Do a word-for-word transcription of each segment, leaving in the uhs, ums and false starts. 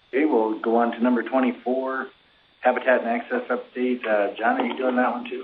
Okay, we'll go on to number twenty-four, Habitat and Access update. Uh, John, are you doing that one too?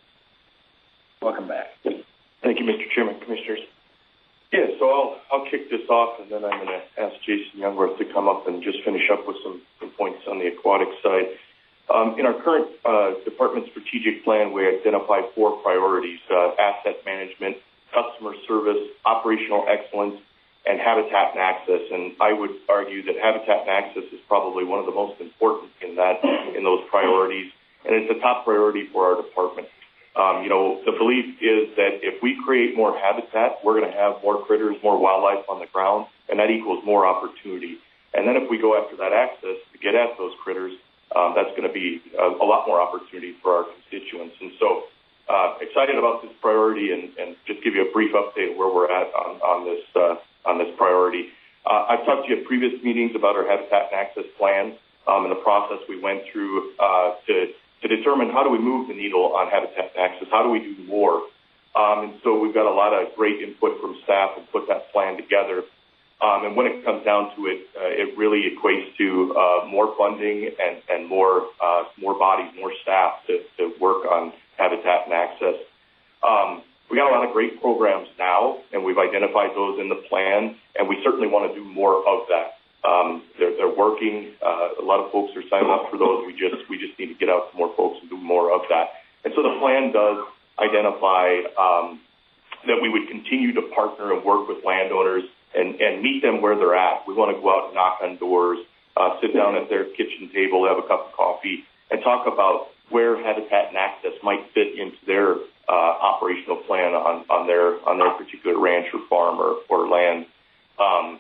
Welcome back. Thank you, Mister Chairman, Commissioners. Yeah, so I'll, I'll kick this off, and then I'm going to ask Jason Youngworth to come up and just finish up with some, some points on the aquatic side. Um, in our current uh, department strategic plan, we identify four priorities: uh, asset management, customer service, operational excellence, and habitat and access. And I would argue that habitat and access is probably one of the most important in that in those priorities, and it's a top priority for our department. Um, you know, the belief is that if we create more habitat, we're going to have more critters, more wildlife on the ground, and that equals more opportunity. And then if we go after that access to get at those critters, um, that's going to be a, a lot more opportunity for our constituents. And so uh, excited about this priority, and, and just give you a brief update of where we're at on, on this uh, on this priority. Uh, I've talked to you at previous meetings about our habitat and access plan um, and the process we went through uh, to to determine how do we move the needle on habitat and access, how do we do more. Um, and so we've got a lot of great input from staff and put that plan together. Um, and when it comes down to it, uh, it really equates to uh, more funding and, and more uh, more bodies, more staff to, to work on habitat and access. Um, we got a lot of great programs now, and we've identified those in the plan, and we certainly want to do more of that. Um, they're, they're working. Uh, a lot of folks are signing up for those. We just we just need to get out to more folks and do more of that. And so the plan does identify um, that we would continue to partner and work with landowners and, and meet them where they're at. We want to go out and knock on doors, uh, sit down at their kitchen table, have a cup of coffee, and talk about where habitat and access might fit into their uh, operational plan on, on their on their particular ranch or farm or, or land. Um,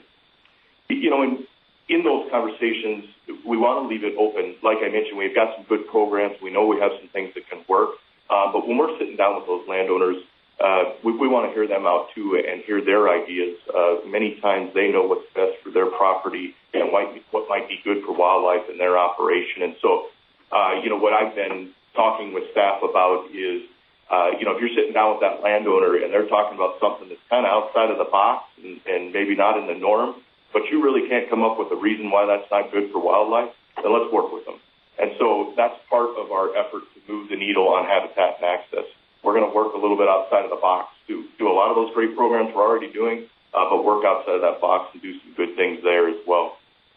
you know, in in those conversations, we want to leave it open. Like I mentioned, we've got some good programs. We know we have some things that can work. Uh, but when we're sitting down with those landowners, uh, we, we want to hear them out too and hear their ideas. Uh, many times they know what's best for their property and what, what might be good for wildlife in their operation. And so, uh, you know, what I've been talking with staff about is, uh, you know, if you're sitting down with that landowner and they're talking about something that's kind of outside of the box and, and maybe not in the norm, but you really can't come up with a reason why that's not good for wildlife, then let's work with them. And so that's part of our effort to move the needle on habitat and access. We're going to work a little bit outside of the box to do a lot of those great programs we're already doing, uh, but work outside of that box and do some good things there as well.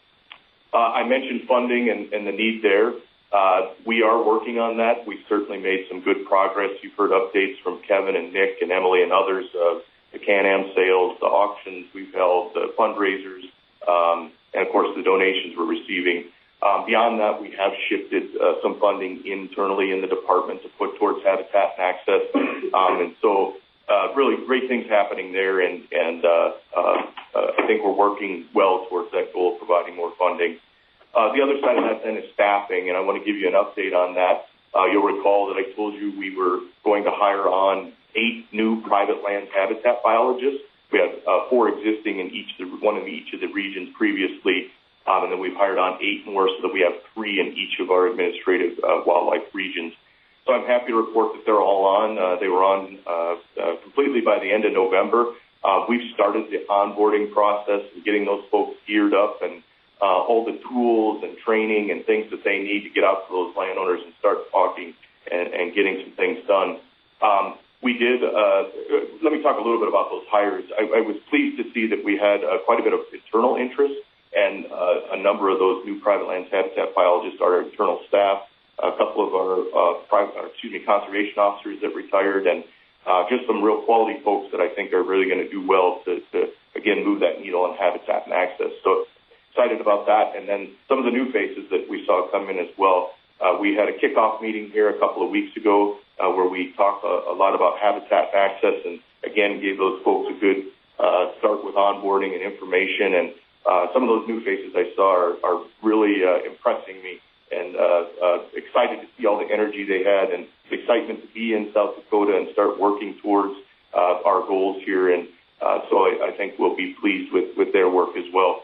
Uh, I mentioned funding and, and the need there. Uh, we are working on that. We've certainly made some good progress. You've heard updates from Kevin and Nick and Emily and others, uh, the Can-Am sales, the auctions we've held, the fundraisers, um, and, of course, the donations we're receiving. Um, beyond that, we have shifted uh, some funding internally in the department to put towards habitat and access. Um, and so uh, really great things happening there, and, and uh, uh, uh, I think we're working well towards that goal of providing more funding. Uh, the other side of that then is staffing, and I want to give you an update on that. Uh, you'll recall that I told you we were going to hire on eight new private land habitat biologists. We have uh, four existing in each, one in each of the regions previously, um, and then we've hired on eight more so that we have three in each of our administrative uh, wildlife regions. So I'm happy to report that they're all on. Uh, they were on uh, uh, completely by the end of November. Uh, we've started the onboarding process and getting those folks geared up and uh, all the tools and training and things that they need to get out to those landowners and start talking and, and getting some things done. Um, We did, uh, let me talk a little bit about those hires. I, I was pleased to see that we had uh, quite a bit of internal interest, and uh, a number of those new private lands habitat biologists are our internal staff, a couple of our uh, private, uh, excuse me, conservation officers that retired, and uh, just some real quality folks that I think are really going to do well to, to, again, move that needle on habitat and access. So excited about that. And then some of the new faces that we saw come in as well. Uh, we had a kickoff meeting here a couple of weeks ago uh, where we talked a, a lot about habitat and access, and again gave those folks a good uh, start with onboarding and information. And uh, some of those new faces I saw are, are really uh, impressing me, and uh, uh, excited to see all the energy they had and the excitement to be in South Dakota and start working towards uh, our goals here. And uh, so I, I think we'll be pleased with, with their work as well.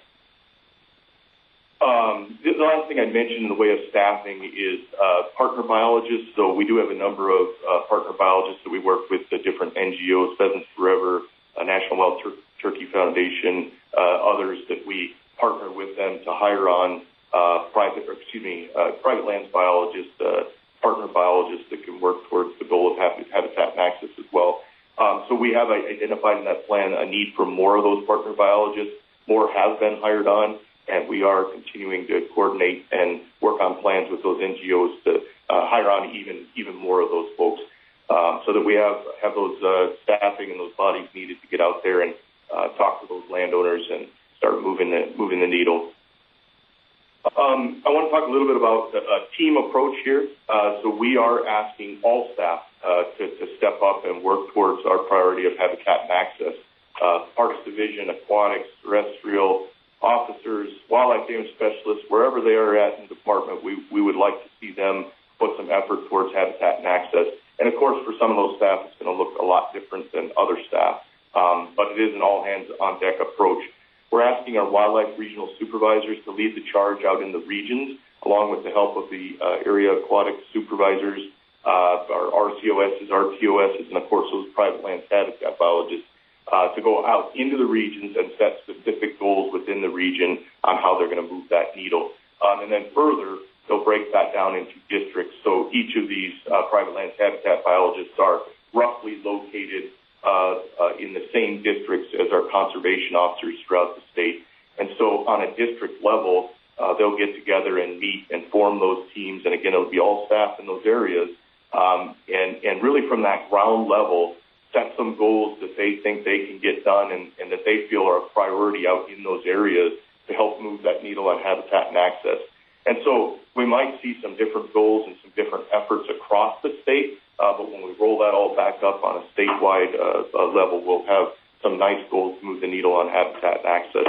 Um, the last thing I'd mention in the way of staffing is uh, partner biologists. So we do have a number of uh, partner biologists that we work with, the different N G Os, Pheasants Forever, uh, National Wild Tur- Turkey Foundation, uh, others that we partner with them to hire on uh, private, or excuse me, uh, private lands biologists, uh, partner biologists that can work towards the goal of habitat and access as well. Um, so we have identified in that plan a need for more of those partner biologists. More have been hired on, and we are continuing to coordinate and work on plans with those N G Os to uh, hire on even even more of those folks, um, so that we have have those uh, staffing and those bodies needed to get out there and uh, talk to those landowners and start moving the moving the needle. Um, I want to talk a little bit about a team approach here. Uh, so we are asking all staff uh, to, to step up and work towards our priority of habitat and access. Uh, Parks Division, aquatics, terrestrial, officers, wildlife damage specialists, wherever they are at in the department, we, we would like to see them put some effort towards habitat and access. And of course, for some of those staff, it's going to look a lot different than other staff. Um, but it is an all-hands-on-deck approach. We're asking our wildlife regional supervisors to lead the charge out in the regions, along with the help of the uh, area aquatic supervisors, uh, our R C O Ss, R T O Ss, and of course those private land habitat biologists, uh, to go out into the regions and set specific goals within the region on how they're going to move that needle. Um, and then further, they'll break that down into districts. So each of these uh, private land habitat biologists are roughly located Uh, uh, in the same districts as our conservation officers throughout the state. And so on a district level, uh, they'll get together and meet and form those teams. And again, it'll be all staff in those areas. Um, and, and really from that ground level, set some goals that they think they can get done and, and that they feel are a priority out in those areas to help move that needle on habitat and access. And so we might see some different goals and some different efforts across the state. Uh, but when we roll that all back up on a statewide uh, uh, level, we'll have some nice goals to move the needle on habitat and access.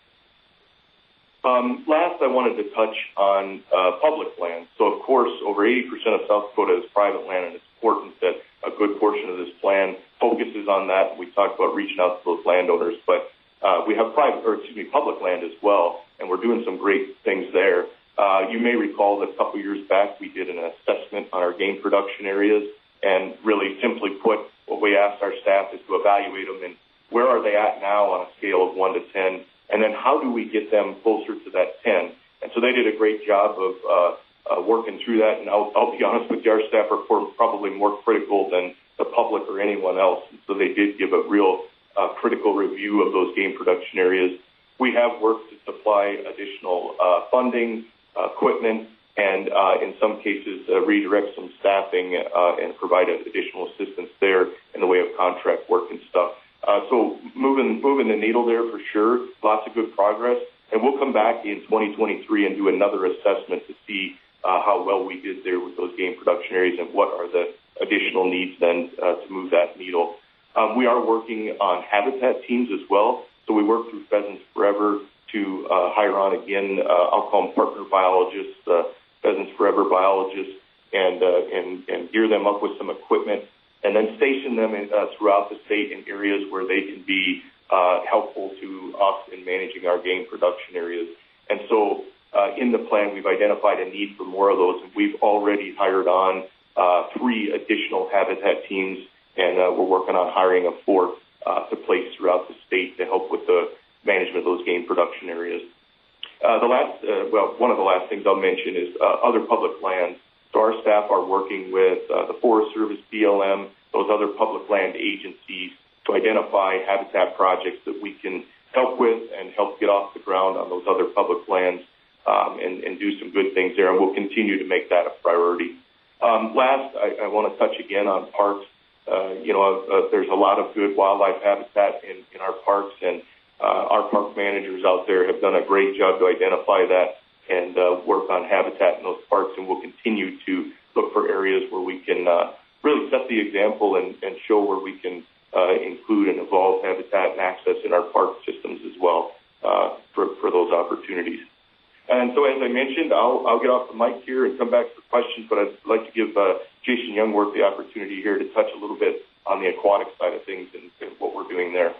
Um, last, I wanted to touch on uh, public land. So, of course, over eighty percent of South Dakota is private land, and it's important that a good portion of this plan focuses on that. We talked about reaching out to those landowners, but uh, we have private, or excuse me, public land as well, and we're doing some great things there. Uh, you may recall that a couple years back we did an assessment on our game production areas, and really simply put, what we asked our staff is to evaluate them and where are they at now on a scale of one to ten, and then how do we get them closer to that ten? And so they did a great job of uh, uh, working through that, and I'll, I'll be honest with you, our staff are probably more critical than the public or anyone else, and so they did give a real uh, critical review of those game production areas. We have worked to supply additional uh, funding, uh, equipment, and uh, in some cases uh, redirect some staffing uh, and provide additional assistance there in the way of contract work and stuff. Uh, so moving moving the needle there for sure, lots of good progress. And we'll come back in twenty twenty-three and do another assessment to see uh, how well we did there with those game production areas and what are the additional needs then uh, to move that needle. Um, we are working on habitat teams as well. So we work through Pheasants Forever to uh, hire on again, uh, I'll call them partner biologists, uh, Pheasants Forever biologists, and, uh, and and gear them up with some equipment, and then station them in, uh, throughout the state in areas where they can be uh, helpful to us in managing our game production areas. And so uh, in the plan, we've identified a need for more of those, and we've already hired on uh, three additional habitat teams, and uh, we're working on hiring a fourth uh, to place throughout the state to help with the management of those game production areas. Uh, the last, uh, well, one of the last things I'll mention is uh, other public lands. So our staff are working with uh, the Forest Service, B L M, those other public land agencies to identify habitat projects that we can help with and help get off the ground on those other public lands um, and, and do some good things there. And we'll continue to make that a priority. Um, last, I, I want to touch again on parks. Uh, you know, uh, there's a lot of good wildlife habitat in, in our parks, and Uh, our park managers out there have done a great job to identify that and uh, work on habitat in those parks, and we'll continue to look for areas where we can uh, really set the example and, and show where we can uh, include and evolve habitat and access in our park systems as well uh, for, for those opportunities. And so, as I mentioned, I'll, I'll get off the mic here and come back for questions, but I'd like to give uh, Jason Youngworth the opportunity here to touch a little bit on the aquatic side of things and, and what we're doing there.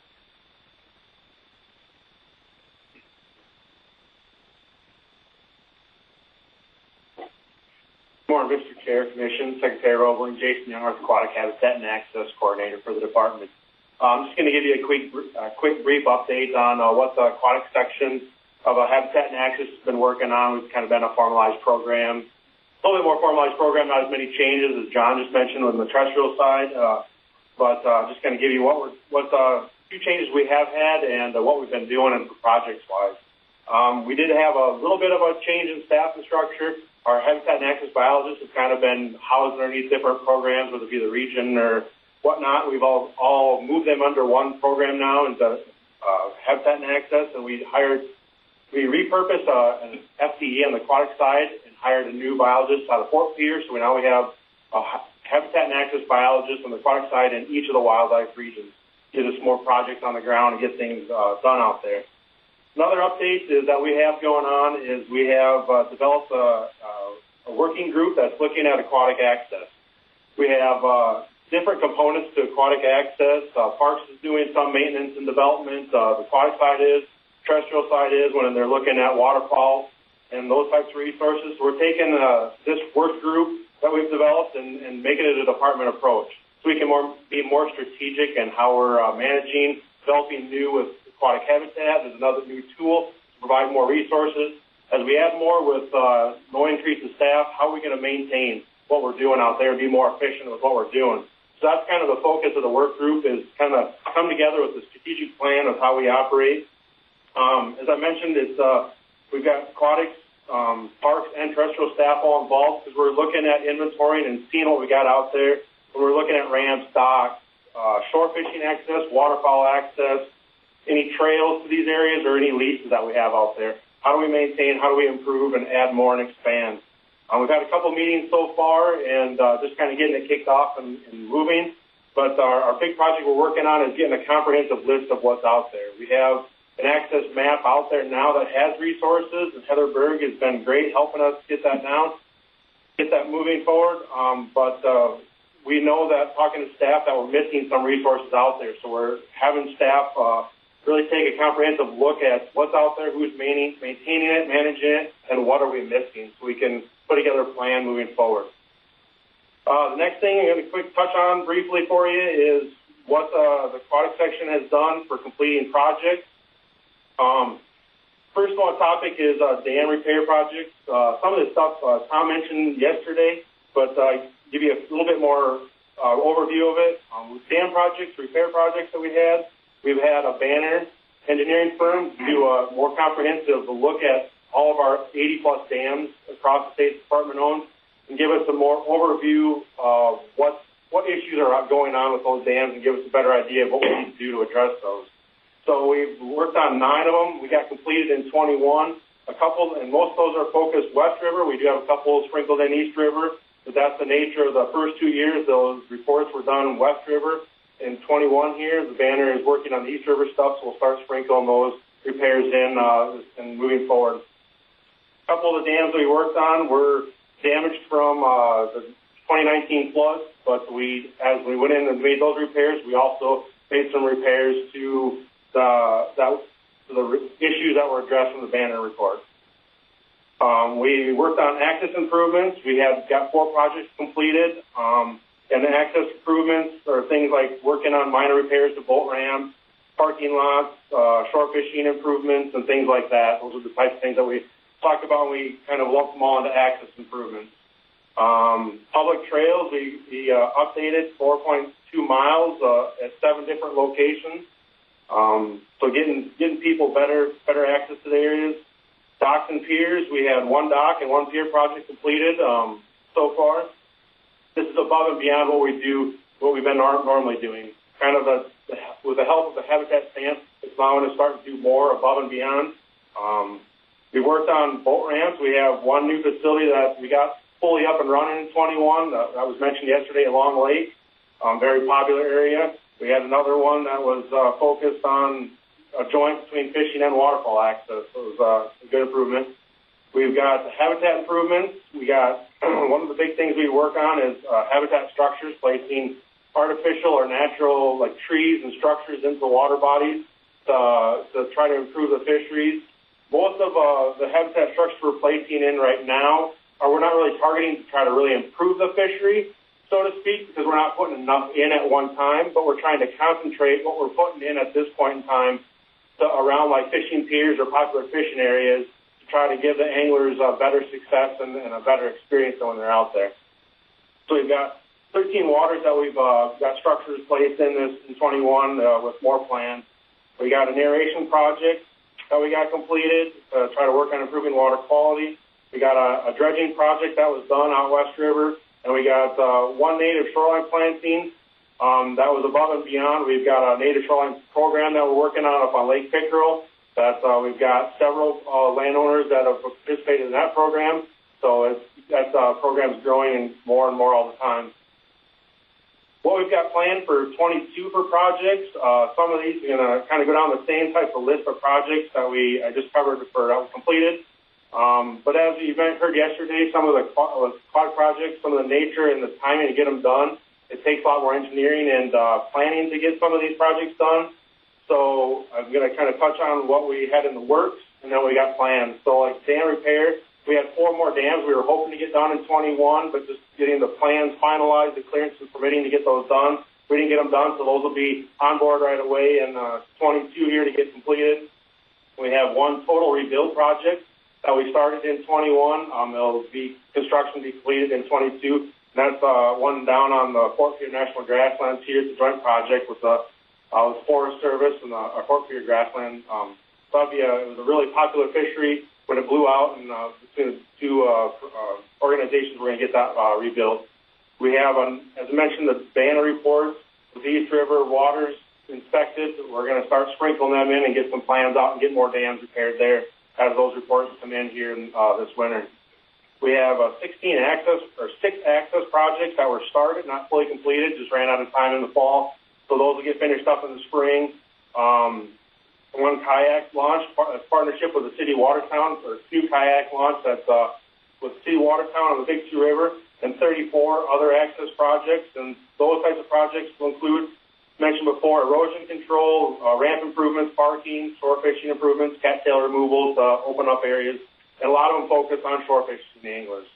Good morning, Mister Chair, Commission, Secretary Roebling, Jason Youngworth, Aquatic Habitat and Access Coordinator for the department. Uh, I'm just going to give you a quick, uh, quick brief update on uh, what the aquatic section of a Habitat and Access has been working on. We've kind of been a formalized program, a little bit more formalized program, not as many changes as John just mentioned on the terrestrial side. Uh, but uh, just going to give you what we're, what the few changes we have had and uh, what we've been doing and projects wise. Um, we did have a little bit of a change in staff and structure. Our Habitat and Access biologists have kind of been housed underneath different programs, whether it be the region or whatnot. We've all, all moved them under one program now into uh, Habitat and Access, and we hired, we repurposed uh, an F T E on the aquatic side and hired a new biologist out of Fort Pierce. So we now we have a Habitat and Access biologist on the aquatic side in each of the wildlife regions. Get us more projects on the ground and get things uh, done out there. Another update is that we have going on is we have uh, developed a, a working group that's looking at aquatic access. We have uh, different components to aquatic access. Uh, Parks is doing some maintenance and development. Uh, the aquatic side is, terrestrial side is when they're looking at waterfowl and those types of resources. We're taking uh, this work group that we've developed and, and making it a department approach so we can more, be more strategic in how we're uh, managing, developing new with aquatic habitat. There's another new tool to provide more resources. As we add more with uh, no increase in staff, how are we going to maintain what we're doing out there and be more efficient with what we're doing? So that's kind of the focus of the work group is kind of come together with a strategic plan of how we operate. Um, as I mentioned, it's uh, we've got aquatics, um, parks, and terrestrial staff all involved because we're looking at inventorying and seeing what we got out there. And we're looking at ramps, docks, uh, shore fishing access, waterfowl access, any trails to these areas or any leases that we have out there. How do we maintain, how do we improve and add more and expand? Um, we've had a couple meetings so far and uh, just kind of getting it kicked off and, and moving. But our, our big project we're working on is getting a comprehensive list of what's out there. We have an access map out there now that has resources, and Heather Berg has been great helping us get that down, get that moving forward. Um, but uh, we know that talking to staff that we're missing some resources out there. So we're having staff uh, really take a comprehensive look at what's out there, who's maintaining, maintaining it, managing it, and what are we missing so we can put together a plan moving forward. Uh, the next thing I'm going to quick touch on briefly for you is what uh, the aquatic section has done for completing projects. Um, first one topic is uh, dam repair projects. Uh, some of the stuff uh, Tom mentioned yesterday, but uh, give you a little bit more uh, overview of it. Um, dam projects, repair projects that we had. We've had a Banner engineering firm do a more comprehensive look at all of our eighty plus dams across the state department owned and give us a more overview of what what issues are going on with those dams and give us a better idea of what we need to do to address those. So we've worked on nine of them. We got completed in twenty-one. A couple, and most of those are focused West River. We do have a couple sprinkled in East River, but that's the nature of the first two years. Those reports were done in West River. In twenty-one here, the Banner is working on the East River stuff, so we'll start sprinkling those repairs in uh, and moving forward. A couple of the dams we worked on were damaged from uh, the twenty nineteen floods, but we, as we went in and made those repairs, we also made some repairs to the, that, to the re- issues that were addressed in the Banner report. Um, we worked on access improvements. We had got four projects completed. Um, And the access improvements are things like working on minor repairs to boat ramps, parking lots, uh, shore fishing improvements, and things like that. Those are the types of things that we talked about, and we kind of lumped them all into access improvements. Um, public trails, we, we uh, updated four point two miles uh, at seven different locations. Um, so getting getting people better better access to the areas. Docks and piers, we had one dock and one pier project completed um, so far. This is above and beyond what we do, what we've been normally doing. Kind of a, with the help of the Habitat stamp, it's allowing us to start to do more above and beyond. Um, we worked on boat ramps. We have one new facility that we got fully up and running in twenty-one. Uh, that was mentioned yesterday at Long Lake, um, very popular area. We had another one that was uh, focused on a joint between fishing and waterfall access. So it was uh, a good improvement. We've got habitat improvements. We got one of the big things we work on is uh, habitat structures, placing artificial or natural like trees and structures into water bodies to, to try to improve the fisheries. Most of uh, the habitat structures we're placing in right now are we're not really targeting to try to really improve the fishery, so to speak, because we're not putting enough in at one time, but we're trying to concentrate what we're putting in at this point in time to, around like fishing piers or popular fishing areas to try to give the anglers a better success and, and a better experience when they're out there. So we've got thirteen waters that we've uh, got structures placed in this in twenty-one uh, with more plans. We got an aeration project that we got completed to try to work on improving water quality. We got a, a dredging project that was done out West River, and we got uh, one native shoreline planting um, that was above and beyond. We've got a native shoreline program that we're working on up on Lake Pickerel. That uh, we've got several uh, landowners that have participated in that program. So it's, that uh, program's growing more and more all the time. What we've got planned for twenty-two for projects, uh, some of these are going to kind of go down the same type of list of projects that we I just covered for that was completed. Um, but as you heard yesterday, some of the quad projects, some of the nature and the timing to get them done, it takes a lot more engineering and uh, planning to get some of these projects done. So I'm going to kind of touch on what we had in the works, and then we got plans. So like dam repair, we had four more dams we were hoping to get done in twenty-one, but just getting the plans finalized, the clearance and permitting to get those done. We didn't get them done, so those will be on board right away in uh, twenty-two here to get completed. We have one total rebuild project that we started in twenty-one. Um, it'll be construction be completed in twenty-two. And that's uh, one down on the Fort Pierre National Grasslands here. It's a joint project with the uh, with Forest Service and the uh, Fort Pierre Grassland. Um, so that'd be a, it was a really popular fishery. When it blew out, and uh, between the two uh, uh, organizations, we're going to get that uh, rebuilt. We have, um, as I mentioned, the Banner reports with East River waters inspected. We're going to start sprinkling them in and get some plans out and get more dams repaired there as those reports come in here in, uh, this winter. We have uh, sixteen access or six access projects that were started, not fully completed, just ran out of time in the fall. So those will get finished up in the spring. Um, One kayak launch, a partnership with the City of Watertown, or two kayak launch that's uh, with the City of Watertown on the Big Sioux River, and thirty-four other access projects. And those types of projects will include, mentioned before, erosion control, uh, ramp improvements, parking, shore fishing improvements, cattail removals, uh, open up areas, and a lot of them focus on shore fishing anglers.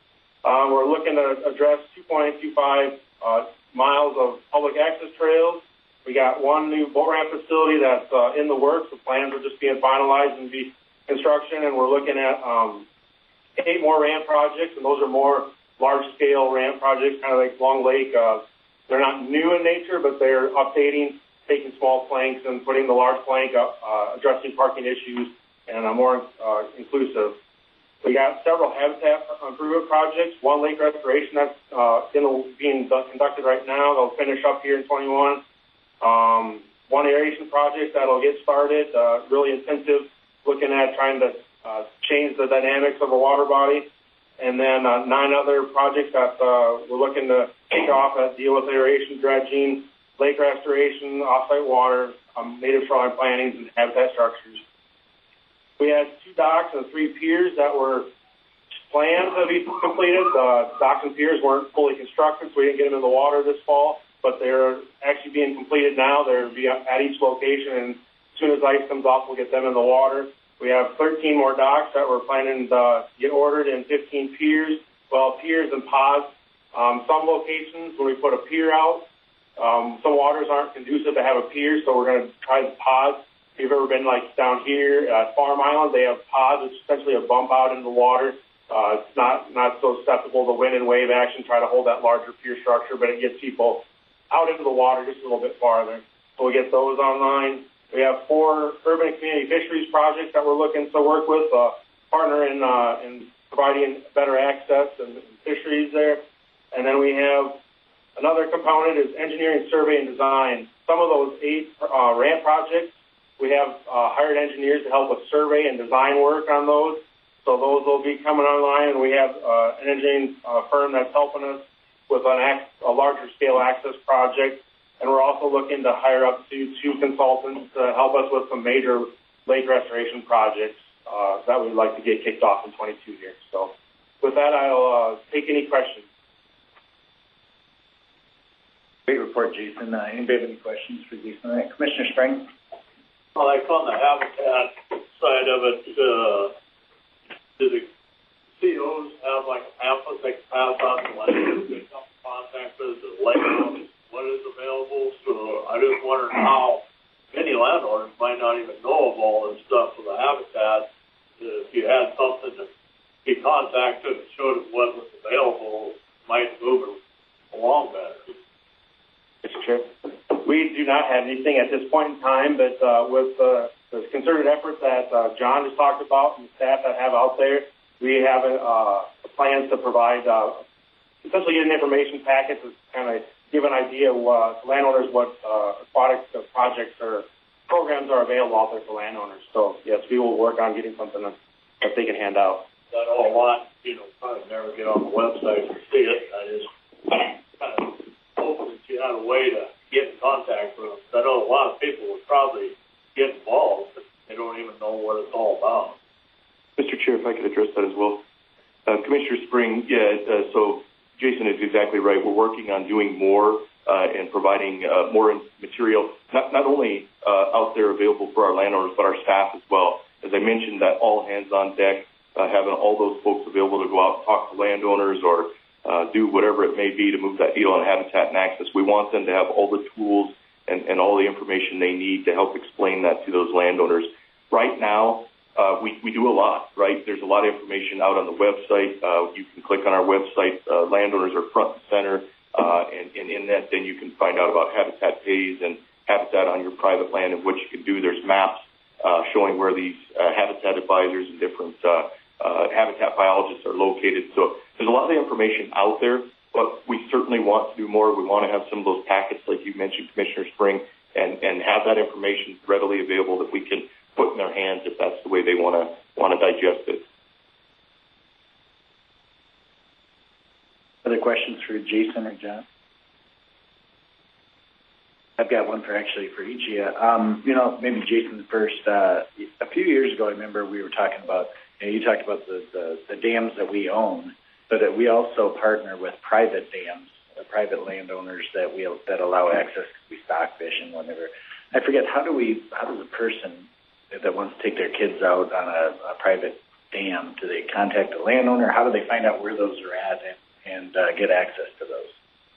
Uh, we're looking to address two point two five uh, miles of public access trails. We got one new boat ramp facility that's uh, in the works. The plans are just being finalized and be construction, and we're looking at um, eight more ramp projects, and those are more large-scale ramp projects, kind of like Long Lake. Uh, they're not new in nature, but they're updating, taking small planks and putting the large plank up, uh, addressing parking issues, and uh, more uh, inclusive. We got several habitat improvement projects. One lake restoration that's uh, in the, being conducted right now. They'll finish up here in twenty-one. Um, one aeration project that'll get started, uh, really intensive, looking at trying to uh, change the dynamics of a water body. And then uh, nine other projects that uh, we're looking to kick off that deal with aeration, dredging, lake restoration, off-site water, um, native shoreline plantings, and habitat structures. We had two docks and three piers that were planned to be completed. The docks and piers weren't fully constructed, so we didn't get them in the water this fall. But they're actually being completed now. They're at each location, and as soon as ice comes off, we'll get them in the water. We have thirteen more docks that we're planning to get ordered, and fifteen piers. Well, piers and pods. Um, some locations, when we put a pier out, um, some waters aren't conducive to have a pier, so we're going to try the pods. If you've ever been like down here at Farm Island, they have pods. It's essentially a bump out into the water. Uh, it's not, not so susceptible to wind and wave action, try to hold that larger pier structure, but it gets people out into the water just a little bit farther. So we'll get those online. We have four urban and community fisheries projects that we're looking to work with, uh, partner in, uh, in providing better access and, and fisheries there. And then we have another component is engineering, survey, and design. Some of those eight uh, ramp projects, we have uh, hired engineers to help with survey and design work on those. So those will be coming online, and we have uh, an engineering uh, firm that's helping us with an ac- a larger scale access project. And we're also looking to hire up to two consultants to help us with some major lake restoration projects uh, that we'd like to get kicked off in twenty-two here. So with that, I'll uh, take any questions. Great report, Jason. Uh, anybody have any questions for Jason? All right. Commissioner Spring? Well, like on the habitat side of it, uh, do the C Os have like a pamphlet they can pass on to landowners, they come contact us, the landowners, what is available? So I just wondered how many landowners might not even know contacted and showed them what was available, might move it along better. Mister Chair, we do not have anything at this point in time, but uh, with uh, the concerted effort that uh, John just talked about and the staff that have out there, we have uh, plans to provide uh, essentially get an information packet to kind of give an idea of, uh, to landowners what uh, aquatic uh, projects or programs are available out there for landowners. So, yes, we will work on getting something that, that they can hand out. That all lot, you know, probably never get on the website or see it. I just kind of hoping that you had a way to get in contact with them. I know a lot of people would probably get involved, but they don't even know what it's all about. Mister Chair, if I could address that as well. Uh, Commissioner Spring, yeah, uh, so Jason is exactly right. We're working on doing more uh, and providing uh, more material, not, not only uh, out there available for our landowners, but our staff as well. As I mentioned, that all hands on deck, uh, having all those folks available to go out and talk to landowners or uh, do whatever it may be to move that needle on habitat and access. We want them to have all the tools and, and all the information they need to help explain that to those landowners. Right now, Uh, we, we do a lot, right? There's a lot of information out on the website. Uh, you can click on our website. Uh, landowners are front and center. Uh, and, and in that, then you can find out about habitat pays and habitat on your private land and what you can do. There's maps uh, showing where these uh, habitat advisors and different uh, uh, habitat biologists are located. So there's a lot of information out there, but we certainly want to do more. We want to have some of those packets, like you mentioned, Commissioner Spring, and, and have that information readily available that we can put in their hands if that's the way they want to want to digest it. Other questions for Jason or John? I've got one for actually for each of you. Um, you know, maybe Jason first. Uh, a few years ago, I remember we were talking about, you know, you talked about the, the, the dams that we own, but that we also partner with private dams, uh, private landowners that we that allow access because we stock fish and whatever. I forget, how do we, how does a person that wants to take their kids out on a, a private dam, do they contact the landowner? How do they find out where those are at and, and uh, get access to those?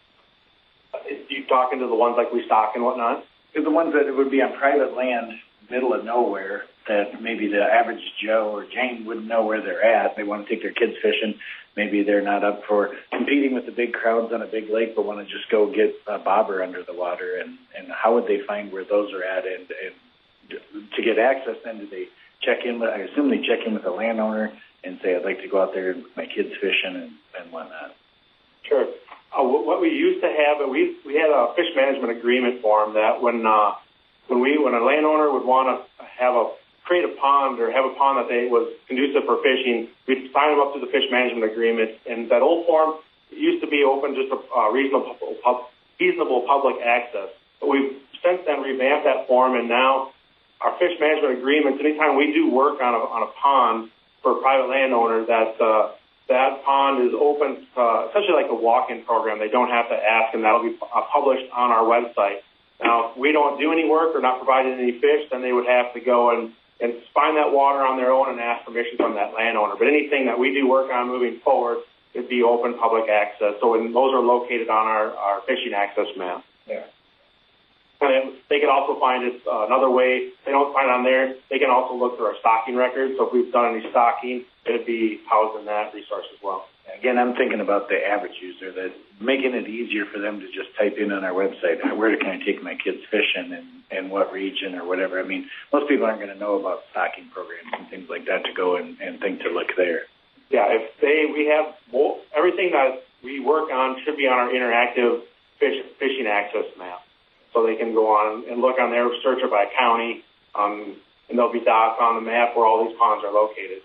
You talking to the ones like we stock and whatnot? The ones that would be on private land, middle of nowhere, that maybe the average Joe or Jane wouldn't know where they're at. They want to take their kids fishing. Maybe they're not up for competing with the big crowds on a big lake, but want to just go get a bobber under the water. And, and how would they find where those are at? And, and to get access, then do they check in with, I assume they check in with the landowner and say, I'd like to go out there with my kids fishing and, and whatnot. Sure. Uh, what we used to have, we we had a fish management agreement form that when uh, when we when a landowner would want to have a create a pond or have a pond that they was conducive for fishing, we'd sign them up to the fish management agreement. And that old form used to be open just a uh, reasonable reasonable public access. But we've since then revamped that form, and now our fish management agreements, anytime we do work on a, on a pond for a private landowner, that uh, that pond is open, uh, essentially like a walk-in program. They don't have to ask, and that'll be uh, published on our website. Now, if we don't do any work or not providing any fish, then they would have to go and, and find that water on their own and ask permission from that landowner. But anything that we do work on moving forward would be open public access. So and those are located on our, our fishing access map. Yeah. And they can also find it uh, another way. If they don't find it on there, they can also look through our stocking records. So if we've done any stocking, it would be housed in that resource as well. Again, I'm thinking about the average user, that making it easier for them to just type in on our website, where can I take my kids fishing and, and what region or whatever. I mean, most people aren't going to know about stocking programs and things like that to go and, and think to look there. Yeah, if they, we have both, everything that we work on should be on our interactive fish, fishing access map. So they can go on and look on there, search it by county, um, and there'll be dots on the map where all these ponds are located.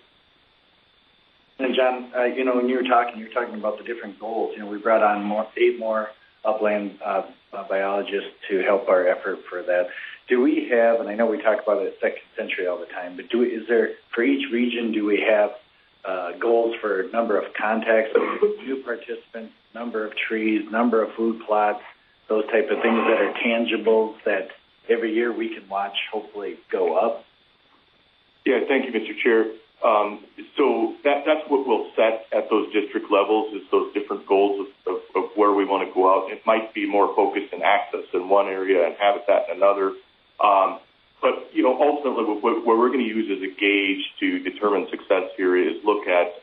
And John, uh, you know, when you were talking, you were talking about the different goals. You know, we brought on more, eight more upland uh, uh, biologists to help our effort for that. Do we have, and I know we talk about it at Second Century all the time, but do we, is there, for each region, do we have uh, goals for number of contacts, new participants, number of trees, number of food plots, those type of things that are tangible that every year we can watch hopefully go up? Yeah, thank you, Mister Chair. Um, so that, that's what we'll set at those district levels, is those different goals of, of, of where we want to go out. It might be more focused in access in one area and habitat in another. Um, but, you know, ultimately what, what we're going to use as a gauge to determine success here is look at, uh, you know,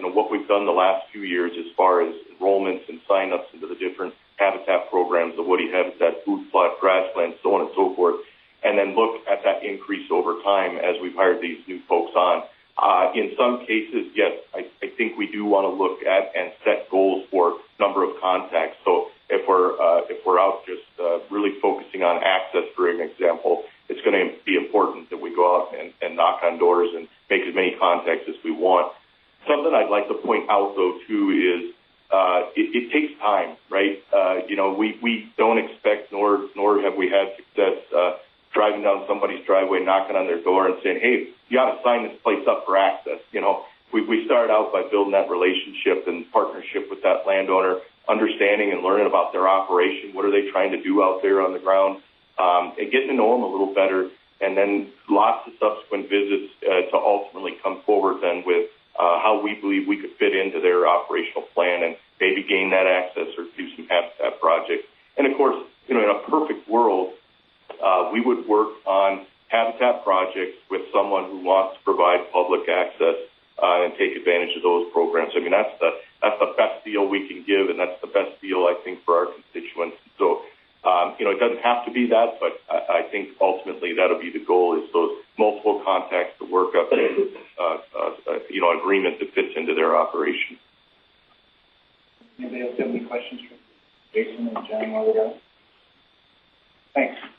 know, what we've done the last few years as far as enrollments and sign-ups into the different habitat programs, the woody habitat, food plot, grassland, so on and so forth, and then look at that increase over time as we've hired these new folks on. Uh, in some cases, yes, I, I think we do want to look at and set goals for number of contacts. So if we're uh, if we're out just uh, really focusing on access, for an example, it's going to be important that we go out and, and knock on doors and make as many contacts as we want. Something I'd like to point out, though, too, is uh, it, it takes time, right? Uh, you know, we, we don't expect, nor nor have we had success uh, driving down somebody's driveway, knocking on their door and saying, hey, you got to sign this place up for access. You know, we, we started out by building that relationship and partnership with that landowner, understanding and learning about their operation. What are they trying to do out there on the ground? Um, and getting to know them a little better, and then lots of subsequent visits uh, to ultimately come forward then with uh, how we believe we could fit into their operational plan and maybe gain that access or do some habitat projects. And of course, you know, in a perfect world, uh, we would work on habitat projects with someone who wants to provide public access uh, and take advantage of those programs. I mean, that's the that's the best deal we can give, and that's the best deal, I think, for our constituents. So, Um, you know, it doesn't have to be that, but I, I think ultimately that'll be the goal, is those multiple contacts to work up, uh, uh, you know, agreement that fits into their operation. Anybody else have any questions for Jason and John while we're done? Thanks.